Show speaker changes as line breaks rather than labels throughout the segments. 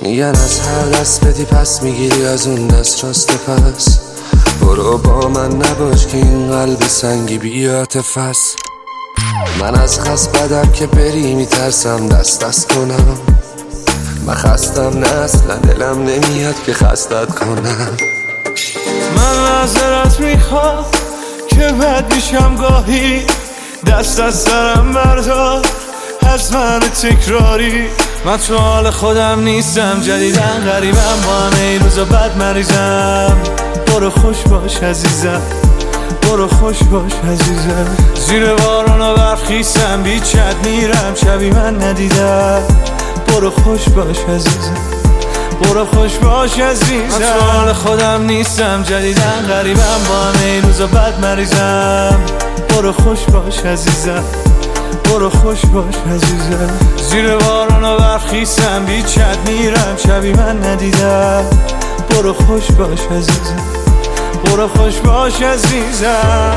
میگن از هر دست بدی پس میگیری از اون دست راست پس. برو با من نباش که این قلب سنگی بی عاطفه است. من از خست بدم که بری میترسم دست کنم. من خستم نه اصلا دلم نمیاد که خستت کنم.
من معذرت میخوام که بد میشم گاهی، دست از سرم بردار از من تکراری. من تو حال خودم نیستم، جدیدن غریبم، با همه این روزا بد مریضم. برو خوش باش عزیزم، برو خوش باش عزیزم. زیر بارون و برف خیسم، بیچت میرم شبی من ندیدم. برو خوش باش عزیزم، برو خوش باش عزیزم. من تو حال خودم نیستم، جدیدن غریبم، با همه این روزا بد مریضم. برو خوش باش عزیزم، برو خوش باش عزیزم. زیر بارون و برف خیسم، بیچت میرم شبی من ندیدم. برو خوش باش عزیزم، برو خوش باش عزیزم.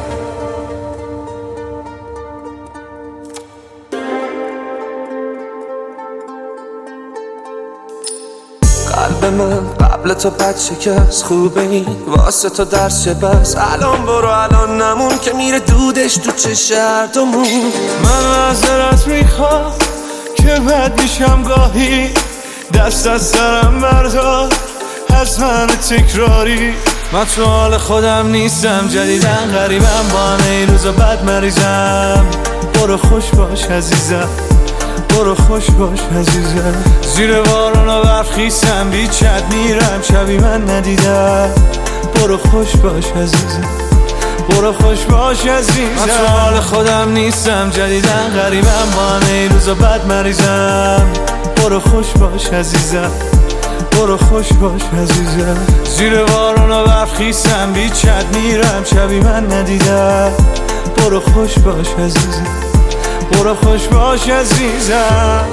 قلب من قبل تو بد شکست، خوبه این واسه تو درس چه بس. الان برو الان نمون که میره دودش تو چه هر دومون.
من معذرت میخوام که بد میشم گاهی، دست از سرم بردار از من تکراری. من تو حال خودم نیستم، جدیدن غریبم، با همه این روزا بد مریضم. برو خوش باش عزیزم، برو خوش باش عزیزم. زیر بارون و برف خیسم، بیچت میرم شبی من ندیدم. برو خوش باش عزیزم، برو خوش باش عزیزم. من تو حال خودم نیستم، جدیدن غریبم، با همه این روزا بد مریضم. برو خوش باش عزیزم، برو خوش باش عزیزم. زیر بارون و برف خیسم، بیچت میرم شبی من ندیدم. برو خوش باش عزیزم، برو خوش باش عزیزم.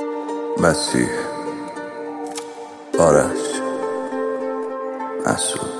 مسیح، آرش، مسعود.